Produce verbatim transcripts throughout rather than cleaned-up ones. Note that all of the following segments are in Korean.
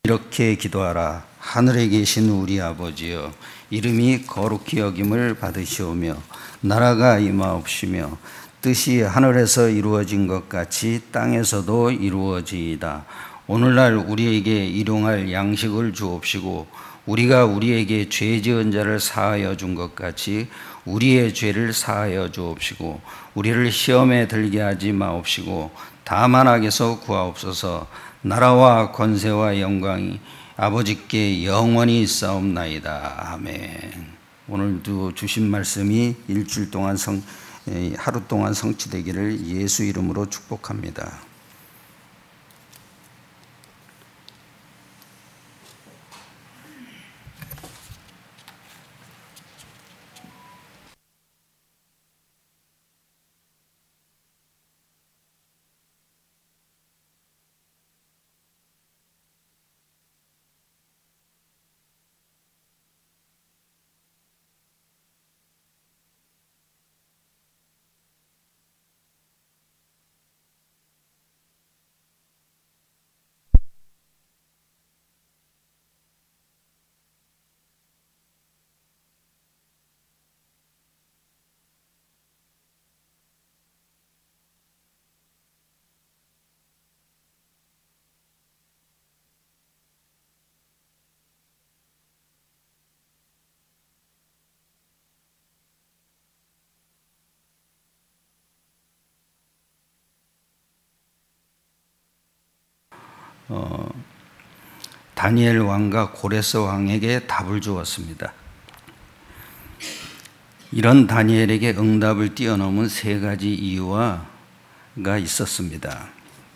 이렇게 기도하라. 하늘에 계신 우리 아버지여, 이름이 거룩히 여김을 받으시오며 나라가 임하옵시며 뜻이 하늘에서 이루어진 것 같이 땅에서도 이루어지이다. 오늘날 우리에게 일용할 양식을 주옵시고 우리가 우리에게 죄 지은 자를 사하여 준 것 같이 우리의 죄를 사하여 주옵시고 우리를 시험에 들게 하지 마옵시고 다만 악에서 구하옵소서. 나라와 권세와 영광이 아버지께 영원히 있사옵나이다. 아멘. 오늘도 주신 말씀이 일주일 동안 성, 하루 동안 성취되기를 예수 이름으로 축복합니다. 어, 다니엘 왕과 고레스 왕에게 답을 주었습니다. 이런 다니엘에게 응답을 뛰어넘은 세 가지 이유가 있었습니다.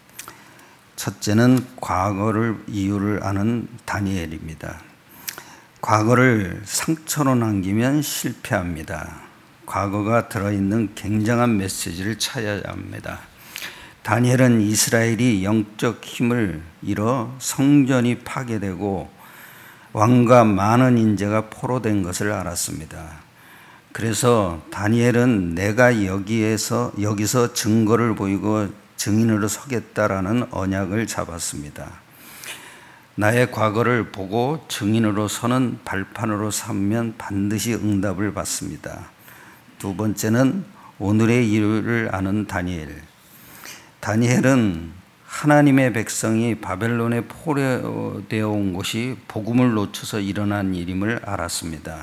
첫째는 과거를 이유를 아는 다니엘입니다. 과거를 상처로 남기면 실패합니다. 과거가 들어있는 굉장한 메시지를 찾아야 합니다. 다니엘은 이스라엘이 영적 힘을 잃어 성전이 파괴되고 왕과 많은 인재가 포로된 것을 알았습니다. 그래서 다니엘은 내가 여기에서 여기서 증거를 보이고 증인으로 서겠다라는 언약을 잡았습니다. 나의 과거를 보고 증인으로 서는 발판으로 삼면 반드시 응답을 받습니다. 두 번째는 오늘의 일을 아는 다니엘. 다니엘은 하나님의 백성이 바벨론에 포로되어 온 것이 복음을 놓쳐서 일어난 일임을 알았습니다.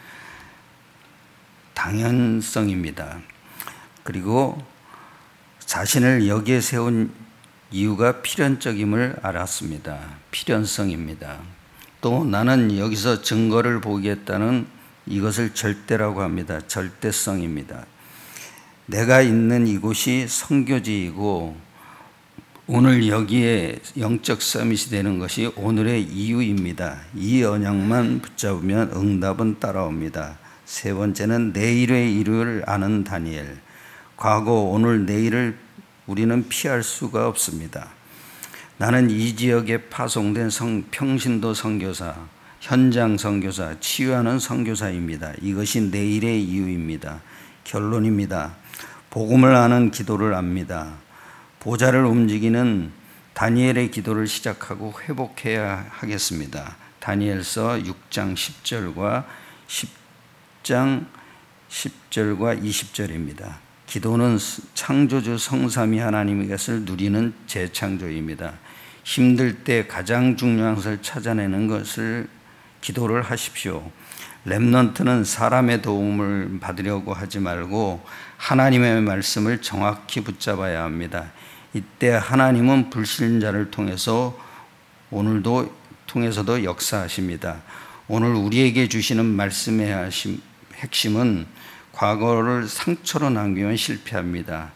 당연성입니다. 그리고 자신을 여기에 세운 이유가 필연적임을 알았습니다. 필연성입니다. 또 나는 여기서 증거를 보이겠다는 이것을 절대라고 합니다. 절대성입니다. 내가 있는 이곳이 선교지이고 오늘 여기에 영적 서밋이 되는 것이 오늘의 이유입니다. 이 언약만 붙잡으면 응답은 따라옵니다. 세 번째는 내일의 일을 아는 다니엘. 과거, 오늘, 내일을 우리는 피할 수가 없습니다. 나는 이 지역에 파송된 성, 평신도 선교사, 현장 선교사, 치유하는 선교사입니다. 이것이 내일의 이유입니다. 결론입니다. 복음을 아는 기도를 압니다. 보좌를 움직이는 다니엘의 기도를 시작하고 회복해야 하겠습니다. 다니엘서 육 장 십 절과 십 장 십 절과 이십 절입니다. 기도는 창조주 성삼위 하나님의 것을 누리는 재창조입니다. 힘들 때 가장 중요한 것을 찾아내는 것을 기도를 하십시오. 렘넌트는 사람의 도움을 받으려고 하지 말고 하나님의 말씀을 정확히 붙잡아야 합니다. 이때 하나님은 불신자를 통해서 오늘도 통해서도 역사하십니다. 오늘 우리에게 주시는 말씀의 핵심은 과거를 상처로 남기면 실패합니다.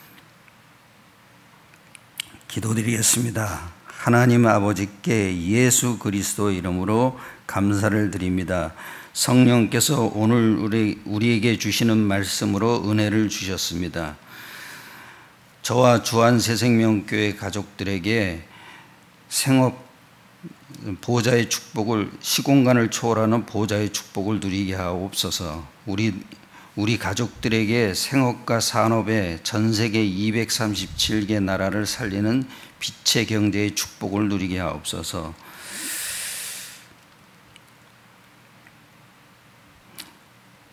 기도드리겠습니다. 하나님 아버지께 예수 그리스도 이름으로 감사를 드립니다. 성령께서 오늘 우리, 우리에게 주시는 말씀으로 은혜를 주셨습니다. 저와 주한새생명교회 가족들에게 생업 보호자의 축복을, 시공간을 초월하는 보호자의 축복을 누리게 하옵소서. 우리 우리 가족들에게 생업과 산업에 전 세계 이백삼십칠 개 나라를 살리는 빛의 경제의 축복을 누리게 하옵소서.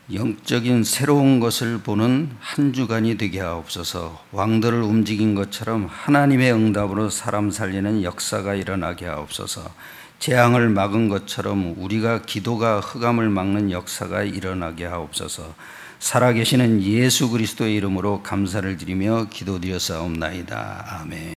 영적인 새로운 것을 보는 한 주간이 되게 하옵소서. 왕들을 움직인 것처럼 하나님의 응답으로 사람 살리는 역사가 일어나게 하옵소서. 재앙을 막은 것처럼 우리가 기도가 흑암을 막는 역사가 일어나게 하옵소서. 살아계시는 예수 그리스도의 이름으로 감사를 드리며 기도드렸사옵나이다. 아멘.